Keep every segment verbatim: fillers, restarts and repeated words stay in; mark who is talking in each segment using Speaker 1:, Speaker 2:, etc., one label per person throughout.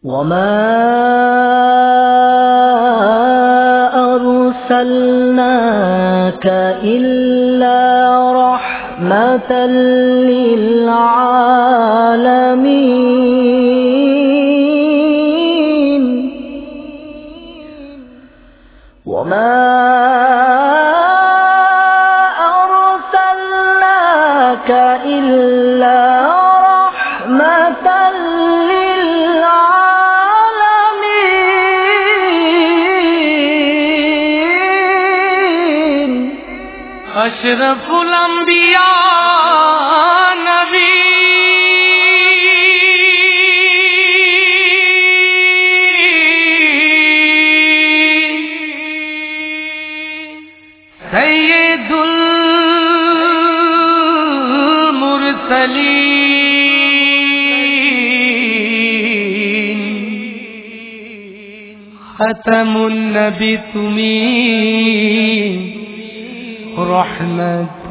Speaker 1: وما أرسلناك إلا رحمة للعالمين وما أرسلناك إلا رحمة للعالمين
Speaker 2: أشرف الأنبياء نبي سيد المرسلين ختم النبي تمين رحمة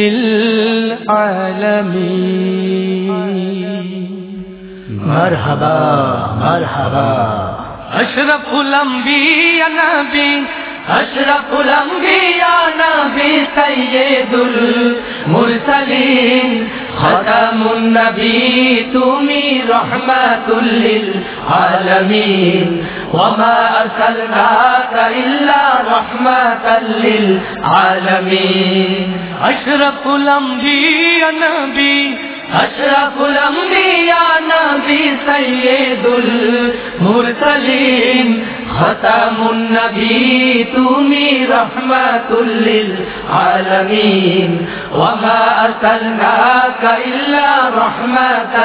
Speaker 2: للعالمين
Speaker 1: مرحبا مرحبا
Speaker 2: أشرف الأنبياء نبي أشرف الأنبياء نبي سيد المرسلين ختم النبي تمي رحمة للعالمين وما أرسلناك إلا رحمة للعالمين أشرف الأنبياء نبي أشرف الأنبياء نبي سيد المرسلين ختم النبي تمي رحمة للعالمين وما أرسلناك إلا رحمة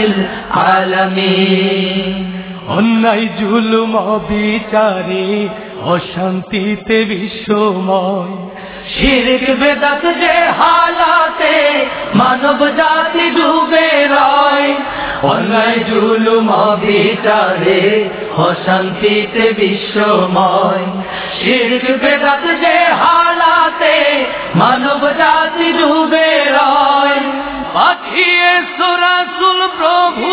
Speaker 2: للعالمين অন্যায় জুলুম বিচারে অশান্তিতে বিশ্বময় শিরক বেদাত যে হালাতে মানব জাতি ডুবে রয় অন্যায় জুলুম বিচারে অশান্তিতে বিশ্বময় শিরক বেদাত যে হালাতে মানব জাতি ডুবে রয় পাঠিয়েছো রাসূল প্রভু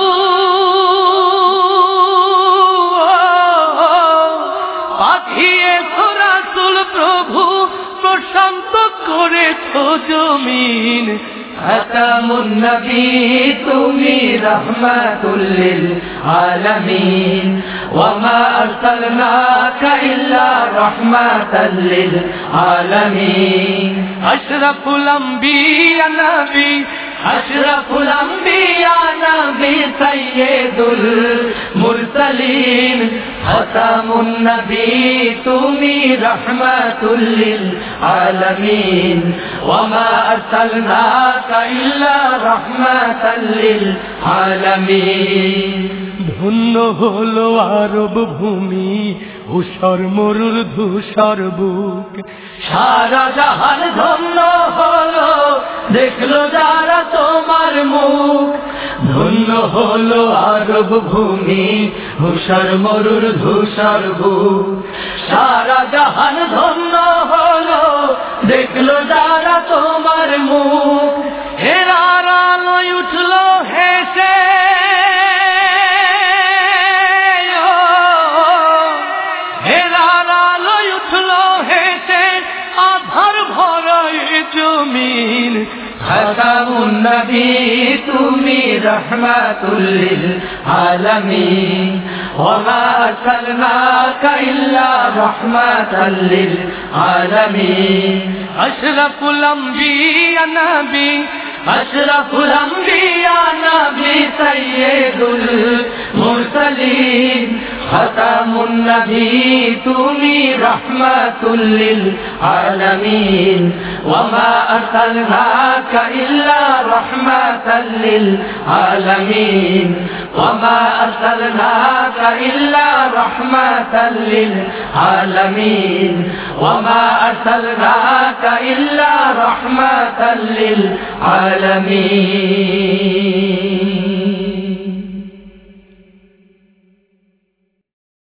Speaker 2: পাঠিয়েছো রাসূল প্রভু প্রশান্ত করেছো জমিন খাতামুন নবী তুমি রহমাতুল লিল আলামিন ওয়ামা আরসালনাকা ইল্লা রাহমাতাল লিল আলামিন আশরাফুল আম্বিয়া নবী আশরাফুল আম্বিয়া নবী সাইয়্যিদুল মুরসালিন খাতামুন নবী তুমি রহমাতুল লিল আলামিন ওয়ামা আরসালনাকা ইল্লা রাহমাতাল লিল আলামিন ধন্য হলো আরব ভূমি উষর মরুর ধূসর বুক সারা জাহান ধন্য হলো দেখলো যারা তোমার মুখ ধন্য হলো আরব ভূমি উষর মরুর ধূসর বুক সারা জাহান ধন্য হলো দেখলো যারা তোমার মুখ হেরার আলোয় উঠলো হেসে জমিন খাতামুন নবী তুমি রহমাতুল লিল আলামিন ওয়ামা আরসালনাকা ইল্লা রাহমাতাল লিল আলামিন আশরাফুল আম্বিয়া নবী আশরাফুল আম্বিয়া নবী সাইয়্যিদুল মুরসালিন খাতামুন নবী তুমি রহমাতুল লিল আলামিন ওয়ামা আরসালনাকা ইল্লা রাহমাতাল লিল আলামিন ওয়ামা আরসালনাকা ইল্লা রাহমাতাল লিল আলামিন ওয়ামা আরসালনাকা ইল্লা রাহমাতাল লিল আলামিন